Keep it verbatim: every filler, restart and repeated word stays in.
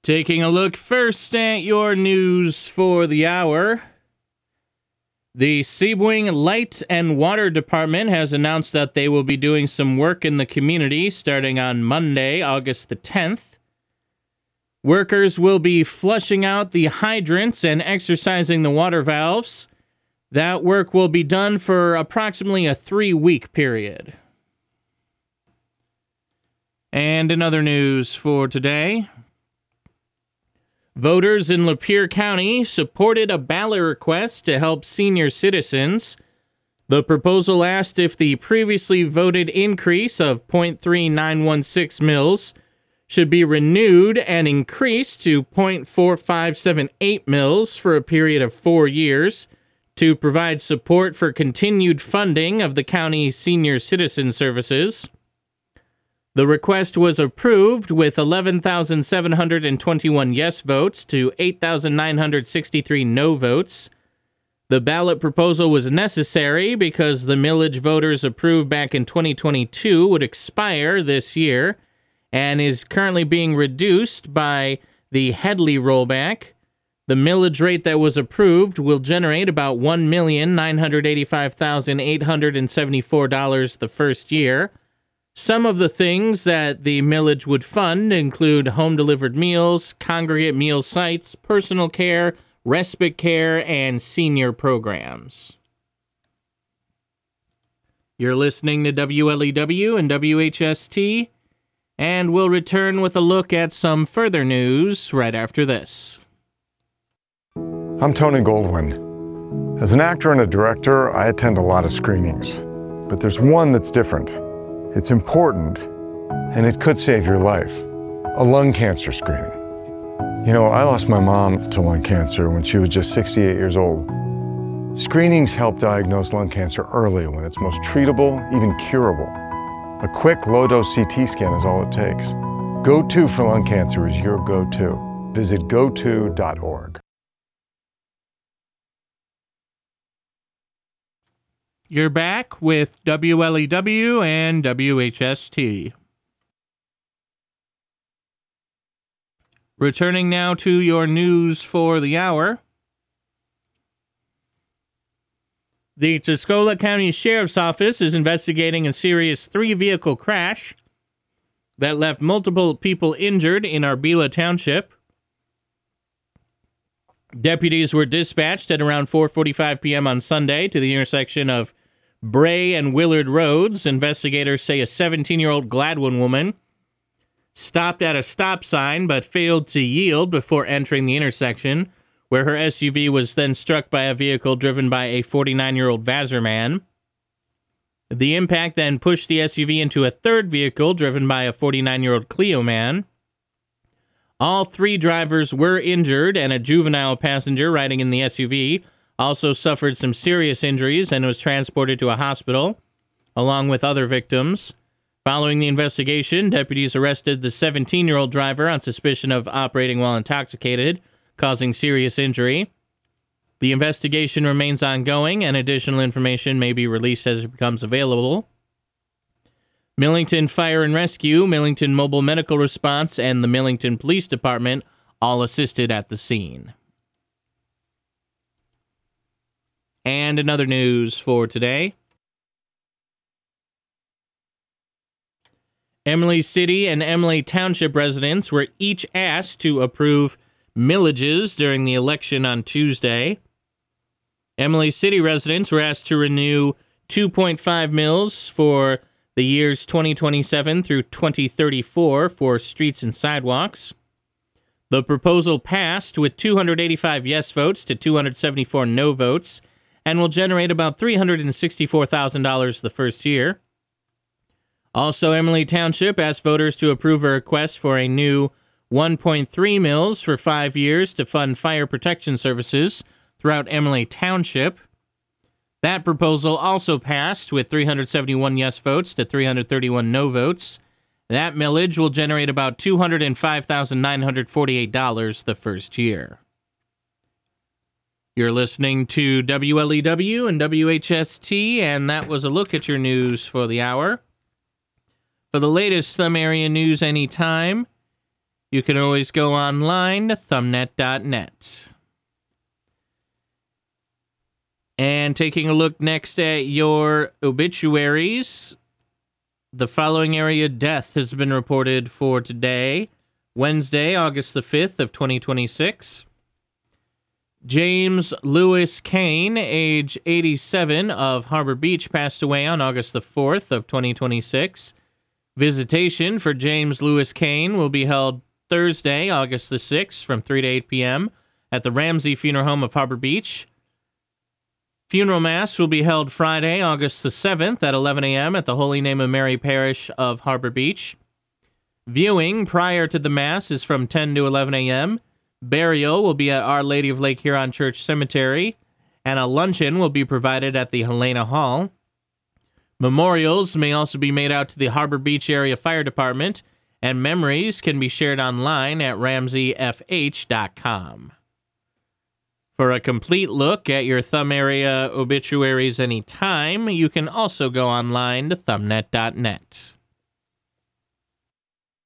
Taking a look first at your news for the hour. The Sebring Light and Water Department has announced that they will be doing some work in the community starting on Monday, August the tenth. Workers will be flushing out the hydrants and exercising the water valves. That work will be done for approximately a three-week period. And in other news for today, voters in Lapeer County supported a ballot request to help senior citizens. The proposal asked if the previously voted increase of zero point three nine one six mils should be renewed and increased to zero point four five seven eight mils for a period of four years to provide support for continued funding of the county's senior citizen services. The request was approved with eleven thousand seven hundred twenty-one yes votes to eight thousand nine hundred sixty-three no votes. The ballot proposal was necessary because the millage voters approved back in twenty twenty-two would expire this year and is currently being reduced by the Headley rollback. The millage rate that was approved will generate about one million nine hundred eighty-five thousand eight hundred seventy-four dollars the first year. Some of the things that the millage would fund include home-delivered meals, congregate meal sites, personal care, respite care, and senior programs. You're listening to W L E W and W H S T, and we'll return with a look at some further news right after this. I'm Tony Goldwyn. As an actor and a director, I attend a lot of screenings, but there's one that's different. It's important, and it could save your life. A lung cancer screening. You know, I lost my mom to lung cancer when she was just sixty-eight years old. Screenings help diagnose lung cancer early when it's most treatable, even curable. A quick low-dose C T scan is all it takes. Go to for lung cancer is your go-to. Visit go to dot org. You're back with W L E W and W H S T. Returning now to your news for the hour. The Tuscola County Sheriff's Office is investigating a serious three-vehicle crash that left multiple people injured in Arbela Township. Deputies were dispatched at around four forty-five p.m. on Sunday to the intersection of Bray and Willard Roads. Investigators say a seventeen-year-old Gladwin woman stopped at a stop sign but failed to yield before entering the intersection, where her S U V was then struck by a vehicle driven by a forty-nine-year-old Vassar man. The impact then pushed the S U V into a third vehicle driven by a forty-nine-year-old Clio man. All three drivers were injured, and a juvenile passenger riding in the S U V also suffered some serious injuries and was transported to a hospital, along with other victims. Following the investigation, deputies arrested the seventeen-year-old driver on suspicion of operating while intoxicated, causing serious injury. The investigation remains ongoing, and additional information may be released as it becomes available. Millington Fire and Rescue, Millington Mobile Medical Response, and the Millington Police Department all assisted at the scene. And in other news for today, Emily City and Emily Township residents were each asked to approve millages during the election on Tuesday. Emily City residents were asked to renew two point five mils for the years twenty twenty-seven through twenty thirty-four for streets and sidewalks. The proposal passed with two hundred eighty-five yes votes to two hundred seventy-four no votes, and will generate about three hundred sixty-four thousand dollars the first year. Also, Emily Township asked voters to approve a request for a new one point three mils for five years to fund fire protection services throughout Emily Township. That proposal also passed with three hundred seventy-one yes votes to three hundred thirty-one no votes. That millage will generate about two hundred five thousand nine hundred forty-eight dollars the first year. You're listening to W L E W and W H S T, and that was a look at your news for the hour. For the latest Thumb Area news anytime, you can always go online to thumbnet dot net. And taking a look next at your obituaries, the following area death has been reported for today, Wednesday, August the fifth of twenty twenty-six. James Lewis Kane, age eighty-seven, of Harbor Beach, passed away on August the fourth of twenty twenty-six. Visitation for James Lewis Kane will be held Thursday, August the sixth, from three to eight p.m. at the Ramsey Funeral Home of Harbor Beach. Funeral Mass will be held Friday, August the seventh, at eleven a.m. at the Holy Name of Mary Parish of Harbor Beach. Viewing prior to the Mass is from ten to eleven a.m. Burial will be at Our Lady of Lake Huron Church Cemetery, and a luncheon will be provided at the Helena Hall. Memorials may also be made out to the Harbor Beach Area Fire Department, and memories can be shared online at ramsey f h dot com. For a complete look at your Thumb Area obituaries anytime, you can also go online to thumbnet dot net.